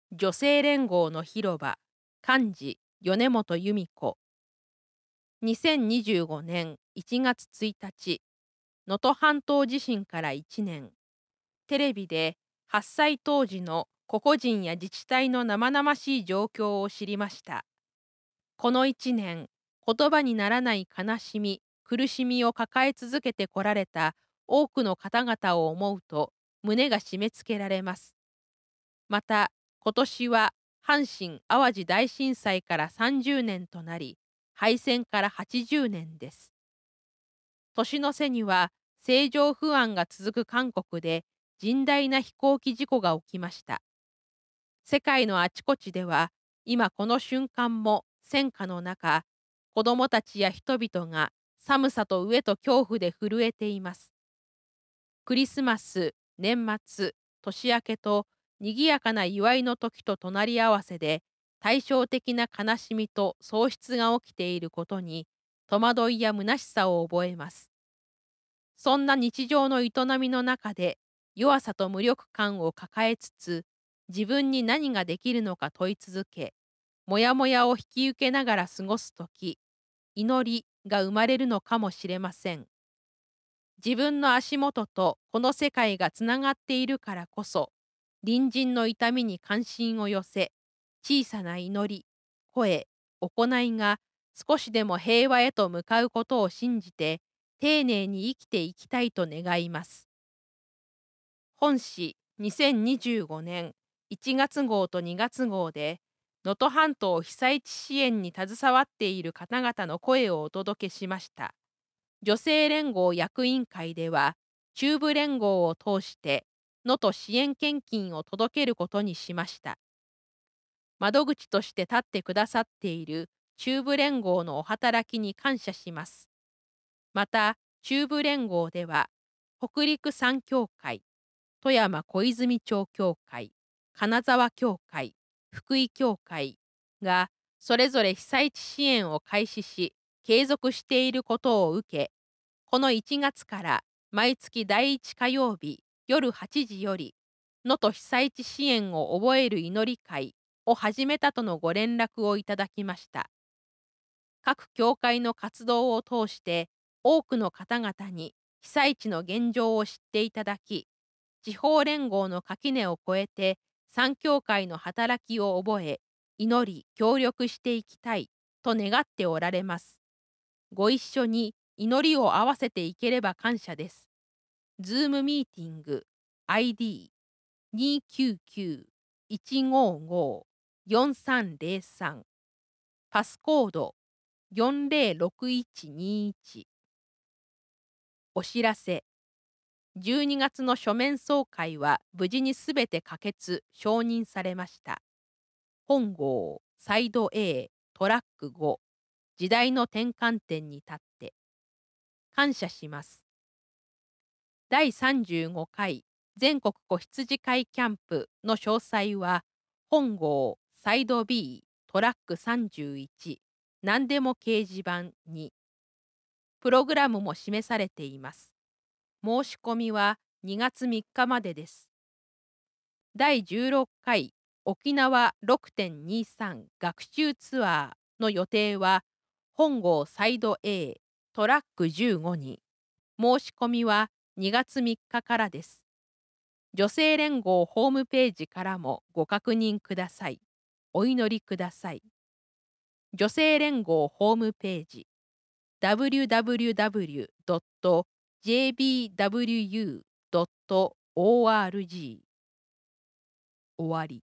女性連合の広場、幹事、米本由美子。2025年1月1日、能登半島地震から1年、テレビで発災当時の個々人や自治体の生々しい状況を知りました。この1年、言葉にならない悲しみ、苦しみを抱え続けてこられた多くの方々を思うと、胸が締め付けられます。また、今年は阪神・淡路大震災から30年となり、敗戦から80年です。年の瀬には政情不安が続く韓国で甚大な飛行機事故が起きました。世界のあちこちでは今この瞬間も戦火の中、子どもたちや人々が寒さと飢えと恐怖で震えています。クリスマス、年末、年明けと賑やかな祝いの時と隣り合わせで対照的な悲しみと喪失が起きていることに戸惑いや虚しさを覚えます。そんな日常の営みの中で弱さと無力感を抱えつつ自分に何ができるのか問い続け、もやもやを引き受けながら過ごす時、祈りが生まれるのかもしれません。自分の足元とこの世界がつながっているからこそ、隣人の痛みに関心を寄せ、小さな祈り、声、行いが少しでも平和へと向かうことを信じて、丁寧に生きていきたいと願います。本誌2025年1月号と2月号で、能登半島被災地支援に携わっている方々の声をお届けしました。女性連合役員会では、中部連合を通して能登支援献金を届けることにしました。窓口として立ってくださっている中部連合のお働きに感謝します。また、中部連合では、北陸三協会、富山小泉町協会、金沢協会、福井協会が、それぞれ被災地支援を開始し、継続していることを受け、この1月から毎月第1火曜日夜8時より、能登被災地支援を覚える祈り会を始めたとのご連絡をいただきました。各教会の活動を通して多くの方々に被災地の現状を知っていただき、地方連合の垣根を越えて三教会の働きを覚え、祈り協力していきたいと願っておられます。ご一緒に祈りを合わせていければ感謝です。ズームミーティング ID299-155-4303 パスコード406121。お知らせ。12月の書面総会は無事にすべて可決・承認されました。本号サイド A トラック5、時代の転換点に立って感謝します。第35回全国子羊会キャンプの詳細は本号サイド B トラック31、何でも掲示板にプログラムも示されています。申し込みは2月3日までです。第16回沖縄 6.23 学習ツアーの予定は本号サイド A トラック15に、申し込みは2月3日からです。女性連合ホームページからもご確認ください。お祈りください。女性連合ホームページ www.jbwu.org 終わり。